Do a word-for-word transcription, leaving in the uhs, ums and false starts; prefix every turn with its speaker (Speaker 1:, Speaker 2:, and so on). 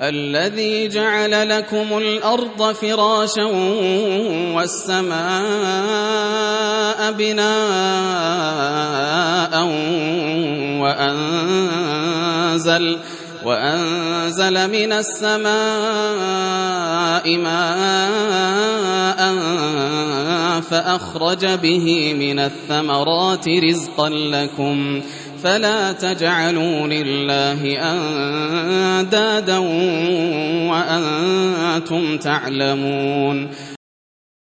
Speaker 1: الذي جعل لكم الأرض فراشا والسماء بناء وأنزل, وأنزل من السماء ماء فأخرج به من الثمرات رزقا لكم فلا تجعلوا لله أندادا وأنتم تعلمون